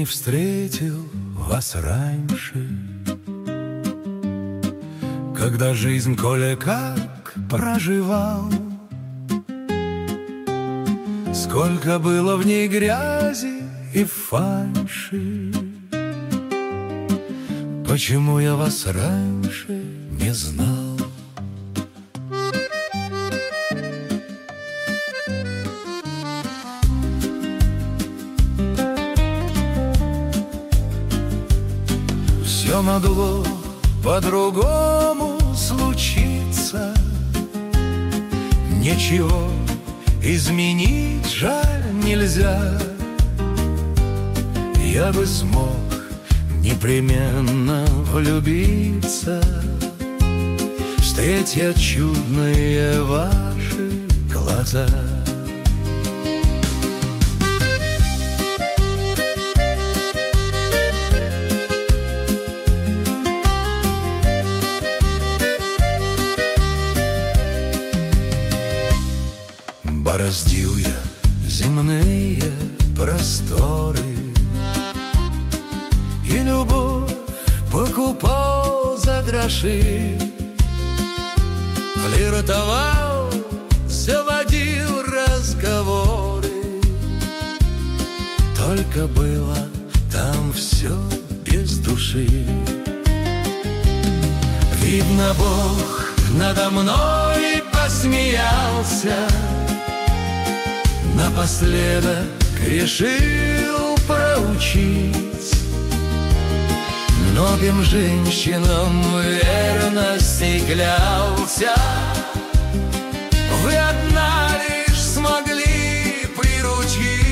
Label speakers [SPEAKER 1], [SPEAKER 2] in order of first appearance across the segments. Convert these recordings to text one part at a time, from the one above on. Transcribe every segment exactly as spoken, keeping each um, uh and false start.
[SPEAKER 1] не встретил вас раньше, когда жизнь кое-как проживал. Сколько было в ней грязи и фальши, почему я вас раньше не знал? Все могло по-другому случиться, ничего изменить жаль нельзя. Я бы смог непременно влюбиться, встретя чудные ваши глаза. Бороздил я земные просторы и любовь покупал за гроши. Флиртовал, заводил разговоры, только было там все без души. Видно, Бог надо мной посмеялся, напоследок решил проучить. Многим женщинам верности клялся, вы одна лишь смогли приручить.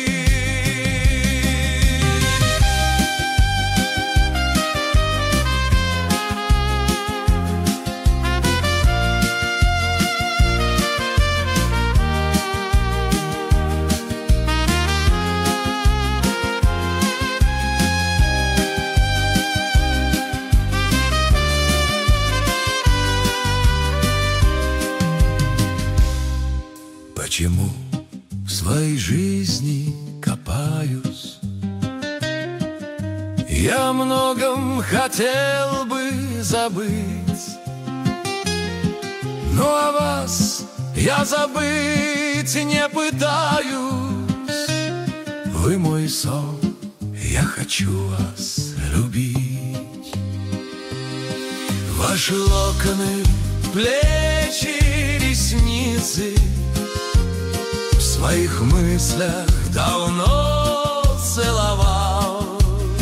[SPEAKER 1] Почему в своей жизни копаюсь? Я о многом хотел бы забыть, но о вас я забыть не пытаюсь. Вы мой сон, я хочу вас любить. Ваши локоны, плечи, ресницы в своих мыслях давно целовал.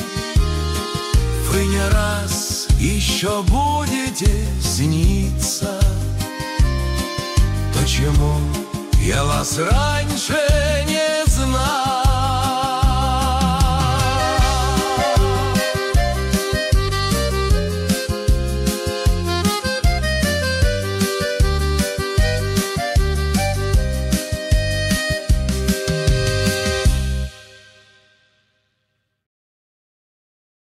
[SPEAKER 1] Вы не раз еще будете сниться. Почему я вас раньше не знал?